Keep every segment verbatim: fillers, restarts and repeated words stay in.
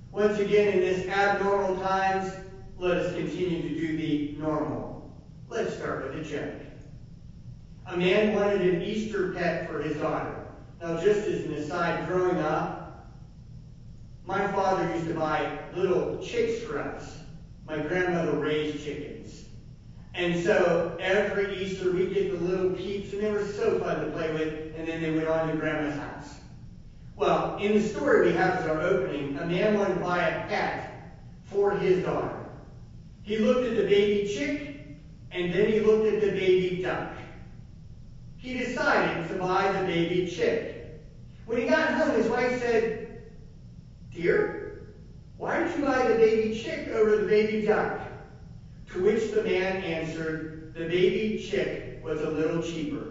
Once again, in this abnormal times, let us continue to do the normal. Let's start with a joke. A man wanted an Easter pet for his daughter. Now, just as an aside, growing up, my father used to buy little chicks for us. My grandmother raised chickens. And so every Easter we'd get the little peeps, and they were so fun to play with, and then they went on to Grandma's house. Well, in the story we have as our opening, a man wanted to buy a pet for his daughter. He looked at the baby chick, and then he looked at the baby duck. He decided to buy the baby chick. When he got home, his wife said, "Dear, why did you buy the baby chick over the baby duck?" To which the man answered, "The baby chick was a little cheaper."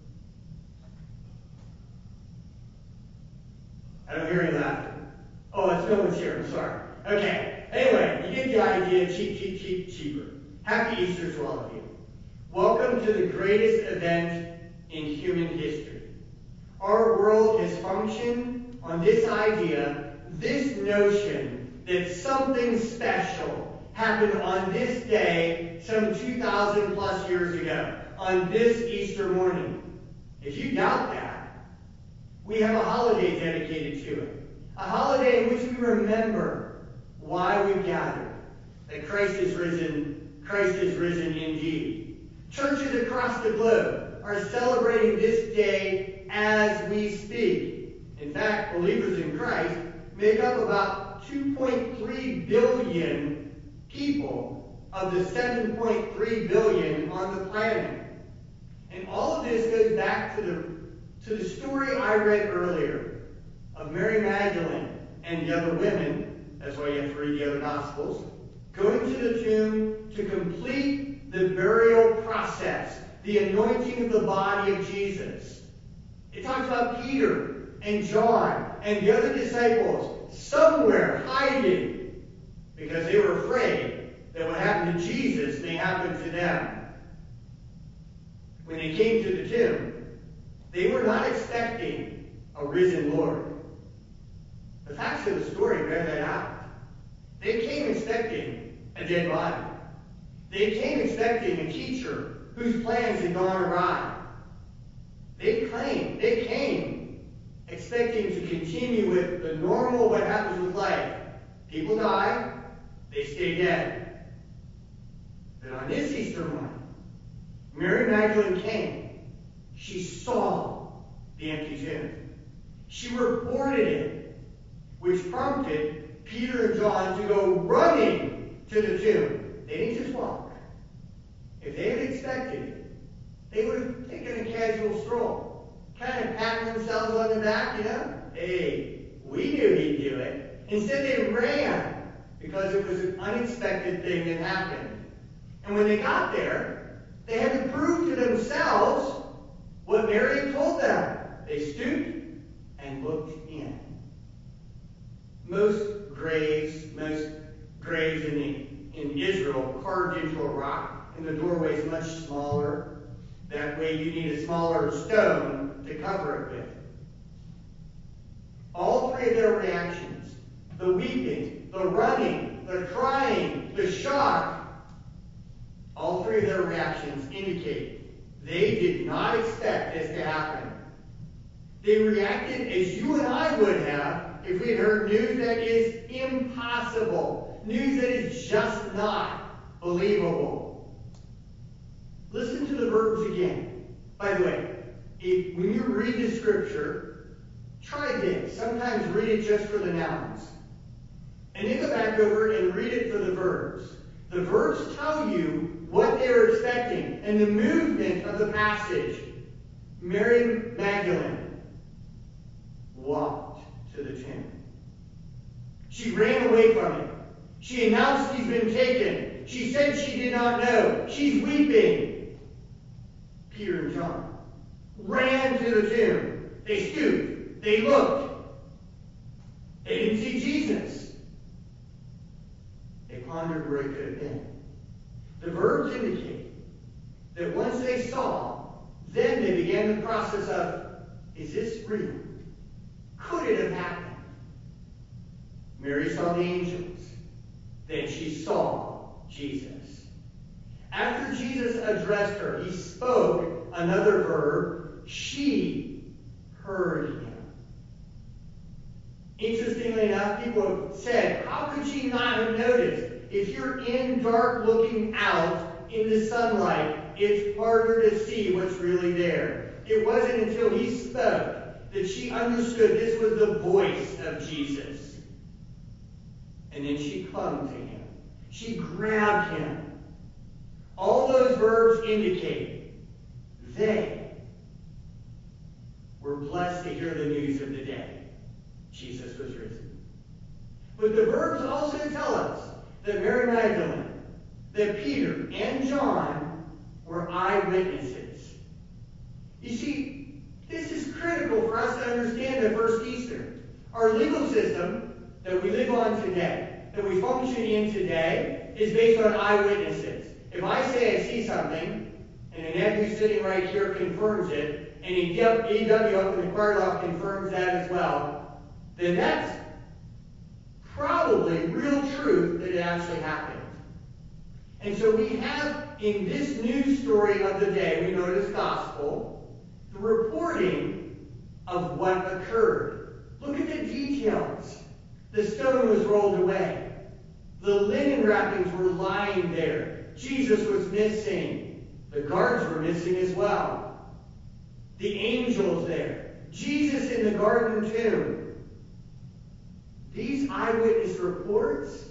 I don't hear any laughter. Oh, it's no one's here. I'm sorry. Okay. Anyway, you get the idea. Cheap, cheap, cheap, cheaper. Happy Easter to all of you. Welcome to the greatest event in human history. Our world has functioned on this idea, this notion that something special happened on this day some two thousand plus years ago, on this Easter morning. If you doubt that, we have a holiday dedicated to it. A holiday in which we remember why we gathered. That Christ is risen, Christ is risen indeed. Churches across the globe are celebrating this day as we speak. In fact, believers in Christ make up about two point three billion people of the seven point three billion on the planet. And all of this goes back to the to the story I read earlier of Mary Magdalene and the other women, that's why you have to read the other Gospels, going to the tomb to complete the burial process, the anointing of the body of Jesus. It talks about Peter and John and the other disciples somewhere hiding because they were afraid that what happened to Jesus may happen to them. When they came to the tomb, they were not expecting a risen Lord. The facts of the story bear that out. They came expecting a dead body. They came expecting a teacher whose plans had gone awry. They claimed, they came expecting to continue with the normal what happens with life. People die, they stay dead. But on this Easter morning, Mary Magdalene came. She saw the empty tomb. She reported it, which prompted Peter and John to go running to the tomb. They didn't just walk. If they had expected it, they would have taken a casual stroll, kind of patting themselves on the back, you know? Hey, we knew he'd do it. Instead, they ran because it was an unexpected thing that happened. And when they got there, they had to prove to themselves what Mary had told them. They stooped and looked in. Most graves, most graves in, the, in Israel carved into a rock, and the doorway is much smaller. That way you need a smaller stone to cover it with. All three of their reactions, the weeping, the running, the crying, the shock, all three of their reactions indicate they did not expect this to happen. They reacted as you and I would have if we had heard news that is impossible, news that is just not believable. Listen to the verbs again. By the way, if, when you read the scripture, try this. Sometimes read it just for the nouns. And then go back over and read it for the verbs. The verbs tell you what they were expecting and the movement of the passage. Mary Magdalene walked to the tomb. She ran away from it. She announced he's been taken. She said she did not know. She's weeping. Peter and John ran to the tomb. They stooped. They looked. They didn't see Jesus. They pondered where he could have been. The verbs indicate that once they saw, then they began the process of, is this real? Could it have happened? Mary saw the angels. Then she saw Jesus. After Jesus addressed her, he spoke another verb. She heard him. Interestingly enough, people have said, how could she not have noticed? If you're in dark looking out in the sunlight, it's harder to see what's really there. It wasn't until he spoke that she understood this was the voice of Jesus. And then she clung to him. She grabbed him. All those verbs indicate they were blessed to hear the news of the day. Jesus was risen. But the verbs also tell us that Mary Magdalene, that Peter, and John were eyewitnesses. You see, this is critical for us to understand the first Easter. Our legal system that we live on today, that we function in today, is based on eyewitnesses. If I say I see something, and Annette who's sitting right here confirms it, and E W up in the choir loft confirms that as well, then that's probably real truth that it actually happened. And so we have in this news story of the day, we know it as gospel, the reporting of what occurred. Look at the details. The stone was rolled away. The linen wrappings were lying there. Jesus was missing. The guards were missing as well. The angels there. Jesus in the garden tomb. These eyewitness reports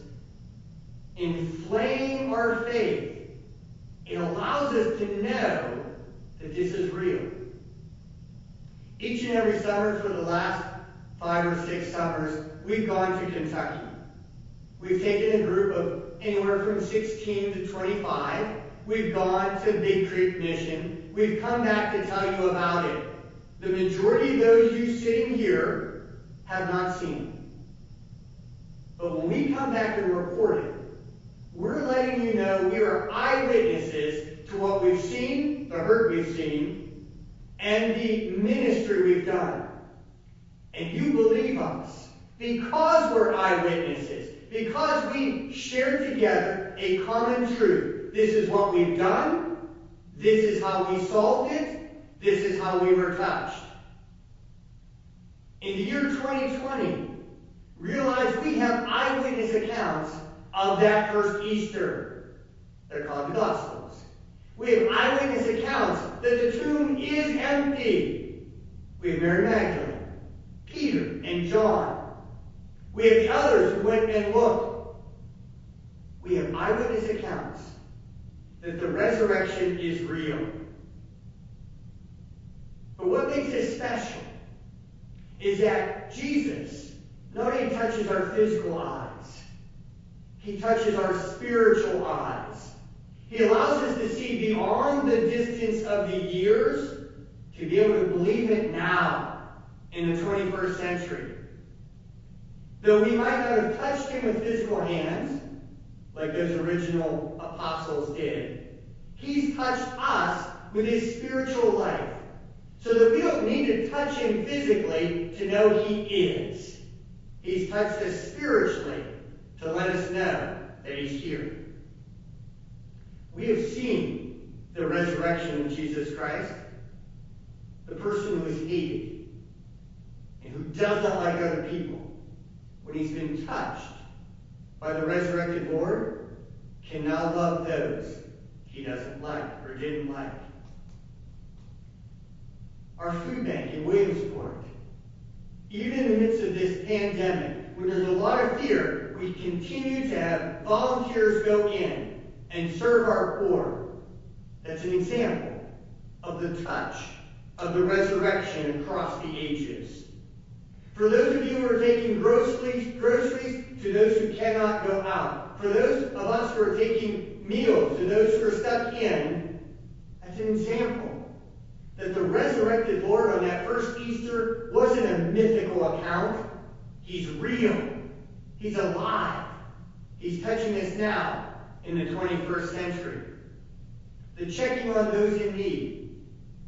inflame our faith. It allows us to know that this is real. Each and every summer for the last five or six summers, we've gone to Kentucky. We've taken a group of anywhere from sixteen to twenty-five. We've gone to Big Creek Mission. We've come back to tell you about it. The majority of those you sitting here have not seen it. But when we come back and report it, we're letting you know we are eyewitnesses to what we've seen, the hurt we've seen, and the ministry we've done. And you believe us because we're eyewitnesses, because we shared together a common truth. This is what we've done. This is how we solved it. This is how we were touched. In the year twenty twenty, realize we have eyewitness accounts of that first Easter. They're called the Gospels. We have eyewitness accounts that the tomb is empty. We have Mary Magdalene, Peter, and John. We have the others who went and looked. We have eyewitness accounts that the resurrection is real. But what makes it special is that Jesus not only touches our physical eyes, he touches our spiritual eyes. He allows us to see beyond the distance of the years to be able to believe it now in the twenty-first century. Though we might not have touched him with physical hands, like those original apostles did, he's touched us with his spiritual life, so that we don't need to touch him physically to know he is. He's touched us spiritually to let us know that he's here. We have seen the resurrection of Jesus Christ, the person who is hated and who does not like other people. When he's been touched by the resurrected Lord, can now love those he doesn't like or didn't like. Our food bank in Williamsport, even in the midst of this pandemic, when there's a lot of fear, we continue to have volunteers go in and serve our poor. That's an example of the touch of the resurrection across the ages. For those of you who are taking groceries, groceries to those who cannot go out. For those of us who are taking meals to those who are stuck in, that's an example that the resurrected Lord on that first Easter wasn't a mythical account. He's real. He's alive. He's touching us now in the twenty-first century. The checking on those in need.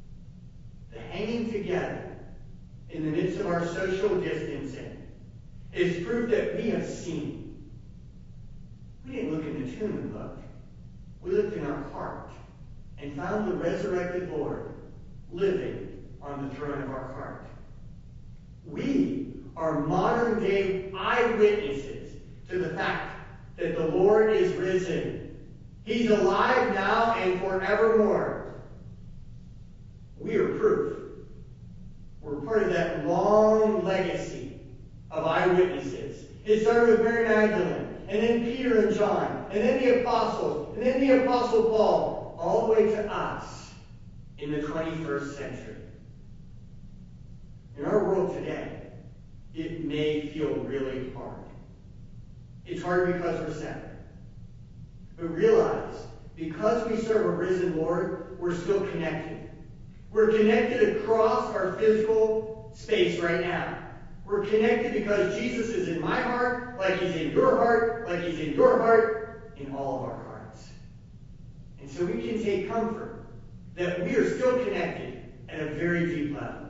The hanging together in the midst of our social distancing. is proof that we have seen. We didn't look in the tomb and look. We looked in our heart and found the resurrected Lord living on the throne of our heart. We are modern day eyewitnesses to the fact that the Lord is risen. He's alive now and forevermore. We are proof. We're part of that long legacy of eyewitnesses. It started with Mary Magdalene, and then Peter and John, and then the apostles, and then the apostle Paul, all the way to us in the twenty-first century. In our world today, it may feel really hard. It's hard because we're separate. But realize, because we serve a risen Lord, we're still connected. We're connected across our physical space right now. We're connected because Jesus is in my heart, like he's in your heart, like he's in your heart, in all of our hearts. And so we can take comfort that we are still connected at a very deep level.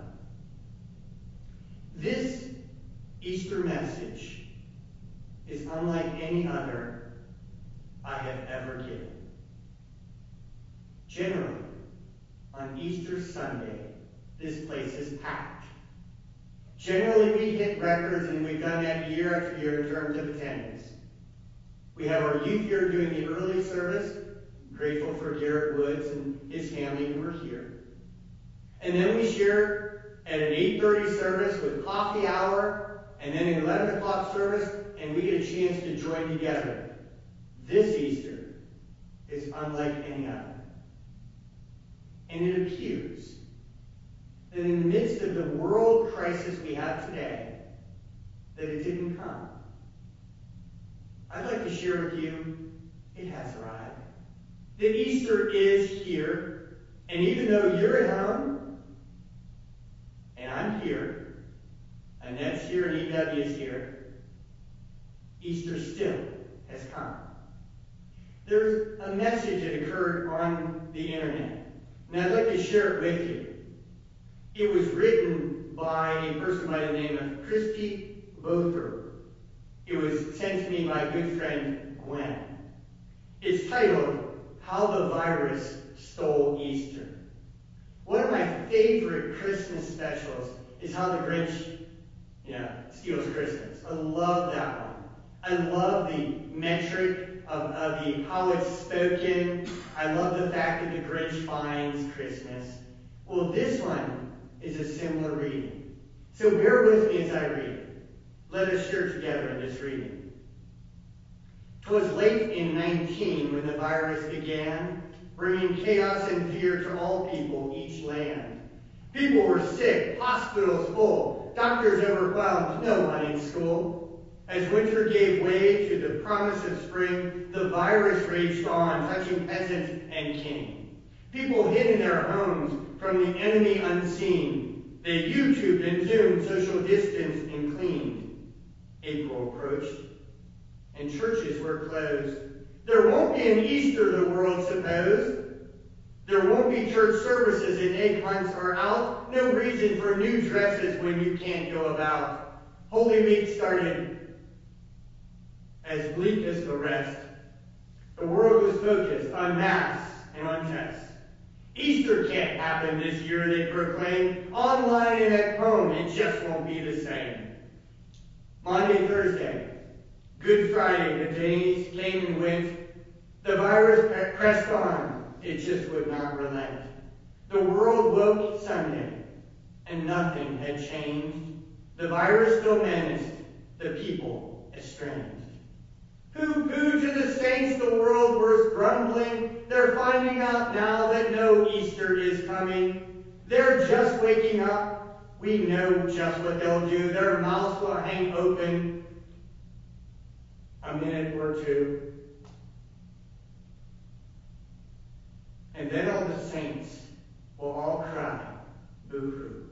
This Easter message is unlike any other I have ever given. Generally, on Easter Sunday, this place is packed. Generally, we hit records, and we've done that year after year in terms of attendance. We have our youth here doing the early service. I'm grateful for Garrett Woods and his family who were here. And then we share at an eight thirty service with coffee hour, and then an eleven o'clock service, and we get a chance to join together. This Easter is unlike any other. And it appears that in the midst of the world crisis we have today, that it didn't come. I'd like to share with you, it has arrived. That Easter is here, and even though you're at home, and I'm here, Annette's here, and E W is here, Easter still has come. There's a message that occurred on the internet, and I'd like to share it with you. It was written by a person by the name of Christy Bother. It was sent to me by a good friend, Gwen. It's titled, How the Virus Stole Easter. One of my favorite Christmas specials is How the Grinch you know, Steals Christmas. I love that one. I love the metric of, of the how it's spoken. I love the fact that the Grinch finds Christmas. Well, this one is a similar reading. So bear with me as I read it. Let us share together in this reading. 'Twas late in nineteen when the virus began, bringing chaos and fear to all people, each land. People were sick, hospitals full, doctors overwhelmed, no one in school. As winter gave way to the promise of spring, the virus raged on, touching peasant and king. People hid in their homes from the enemy unseen. They YouTubed and Zoomed, social distanced and cleaned. April approached, and churches were closed. There won't be an Easter, the world supposed. There won't be church services and egg hunts are out. No reason for new dresses when you can't go about. Holy Week started as bleak as the rest. The world was focused on masks and on tests. Easter can't happen this year, they proclaimed. Online and at home, it just won't be the same. Monday, Thursday, Good Friday, the days came and went. The virus pressed on. It just would not relent. The world woke Sunday, and nothing had changed. The virus still menaced, the people estranged. Pooh-pooh to the saints, the world was grumbling. They're finding out now that no Easter is coming. They're just waking up. We know just what they'll do. Their mouths will hang open a minute or two. And then all the saints will all cry, boo-hoo.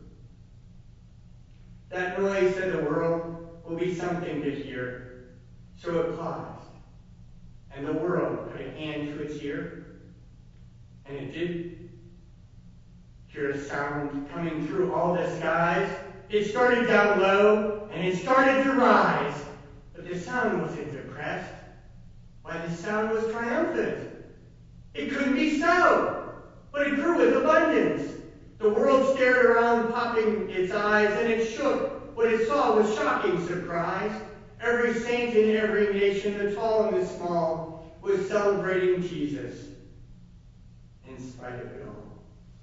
That noise, said the world, will be something to hear. So it paused, and the world put a hand to its ear, and it did hear a sound coming through all the skies. It started down low and it started to rise. But the sound wasn't depressed. Why, the sound was triumphant. It couldn't be so, but it grew with abundance. The world stared around, popping its eyes, and it shook. What it saw was shocking surprise. Every saint in every nation, the tall and the small, was celebrating Jesus in spite of it all.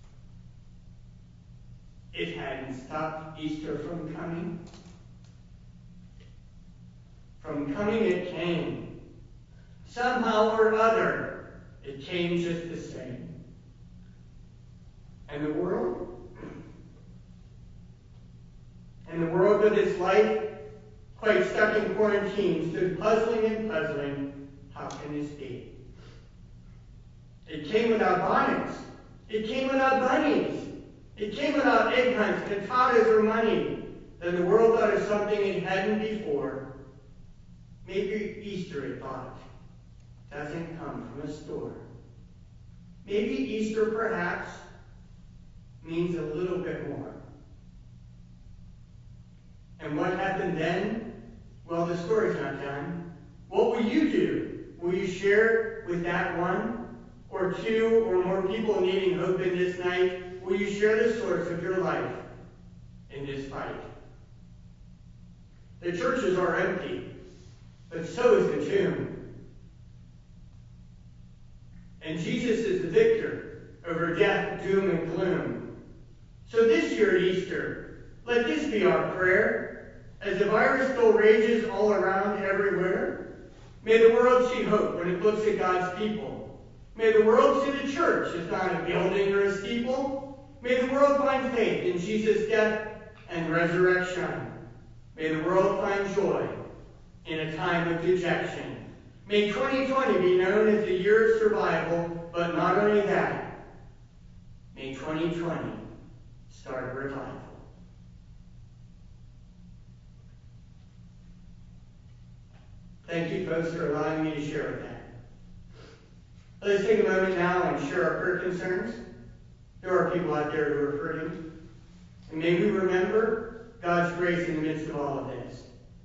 It hadn't stopped Easter from coming. From coming it came. Somehow or other, it came just the same. And the world? And the world with its life quite stuck in quarantine stood puzzling and puzzling. How can this be? It came without bonnets. It came without bunnies. It came without egg hunts, cantatas, or money. Then the world thought of something it hadn't before. Maybe Easter, it thought, doesn't come from a store. Maybe Easter, perhaps, means a little bit more. And what happened then? Well, the story's not done. What will you do? Will you share with that one or two or more people needing hope in this night? Will you share the source of your life in this fight? The churches are empty, but so is the tomb. And Jesus is the victor over death, doom, and gloom. So this year at Easter, let this be our prayer. As the virus still rages all around everywhere, may the world see hope when it looks at God's people. May the world see the church as not a building or a steeple. May the world find faith in Jesus' death and resurrection. May the world find joy in a time of dejection. May twenty twenty be known as the year of survival, but not only that. May twenty twenty start a revival. Thank you, folks, for allowing me to share with that. Let's take a moment now and share our prayer concerns. There are people out there who are hurting. And may we remember God's grace in the midst of all of this.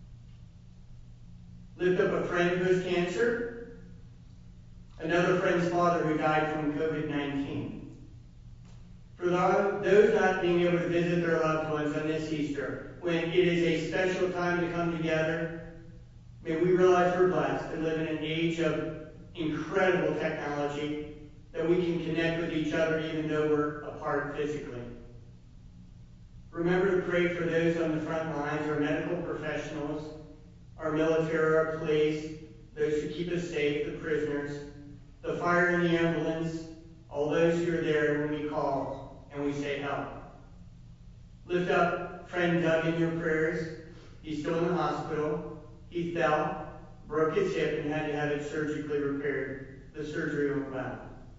Lift up a friend who has cancer. Another friend's father who died from covid nineteen. For those not being able to visit their loved ones on this Easter, when it is a special time to come together, may we realize we're blessed to live in an age of incredible technology, that we can connect with each other even though we're apart physically. Remember to pray for those on the front lines, our medical professionals, our military, our police, those who keep us safe, the prisoners, the fire and the ambulance, all those who are there when we call and we say help. Lift up friend Doug in your prayers. He's still in the hospital. He fell, broke his hip, and had to have it surgically repaired. The surgery went well.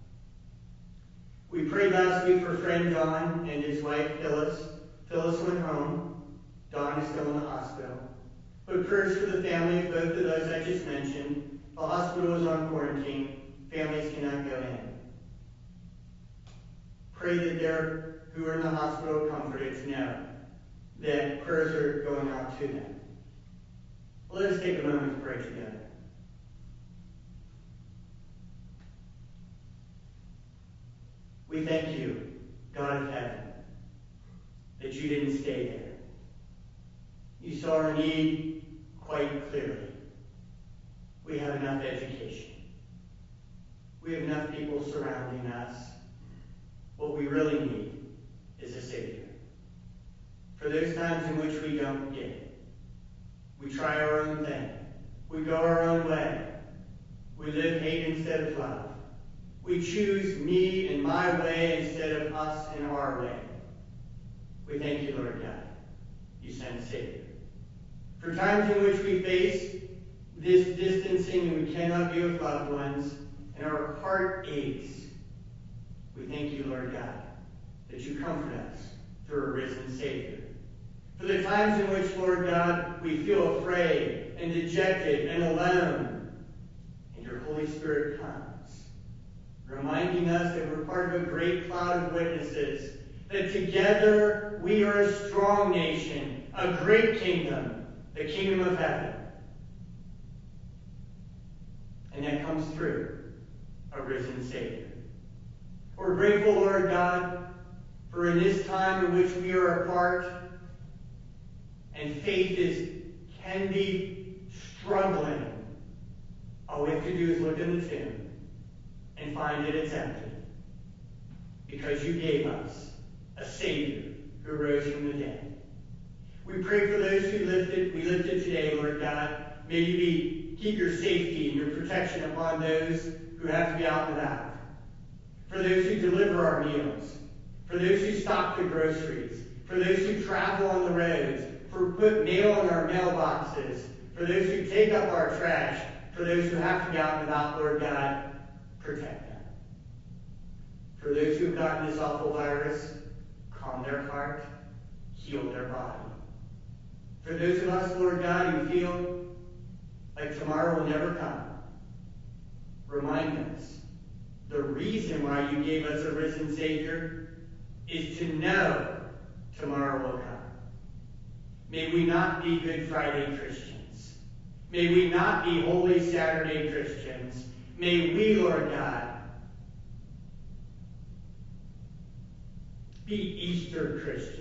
We prayed last week for friend Don and his wife Phyllis. Phyllis went home. Don is still in the hospital. But prayers for the family of both of those I just mentioned. The hospital is on quarantine. Families cannot go in. Pray that they're who are in the hospital comforted to know that prayers are going out to them. Let us take a moment to pray together. We thank you, God of heaven, that you didn't stay there. You saw our need quite clearly. We have enough education. We have enough people surrounding us. What we really need is a Savior. For those times in which we don't get it, we try our own thing. We go our own way. We live hate instead of love. We choose me and my way instead of us and our way. We thank you, Lord God. You sent a Savior. For times in which we face this distancing and we cannot be with loved ones and our heart aches, we thank you, Lord God, that you comfort us through a risen Savior. For the times in which, Lord God, we feel afraid and dejected and alone, and your Holy Spirit comes, reminding us that we're part of a great cloud of witnesses, that together we are a strong nation, a great kingdom, the kingdom of heaven. And that comes through a risen Savior. We're grateful, Lord God, for in this time in which we are apart, and faith is can be struggling, all we have to do is look in the tomb and find that it's empty. Because you gave us a Savior who rose from the dead. We pray for those who lifted, we lifted today, Lord God. May you be, keep your safety and your protection upon those who have to be out and about. For those who deliver our meals. For those who stock the groceries. For those who travel on the roads. For put mail in our mailboxes. For those who take up our trash. For those who have to be out and about, Lord God, protect them. For those who have gotten this awful virus, calm their heart, heal their body. For those of us, Lord God, who feel like tomorrow will never come, remind us the reason why you gave us a risen Savior is to know tomorrow will come. May we not be Good Friday Christians. May we not be Holy Saturday Christians. May we, Lord God, be Easter Christians.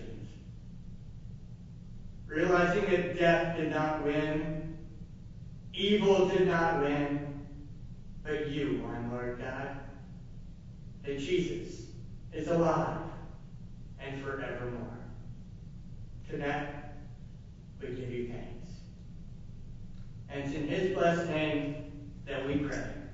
Realizing that death did not win, evil did not win, but you won, Lord God. That Jesus is alive and forevermore. To that, we give you thanks. And it's in his blessed name that we pray.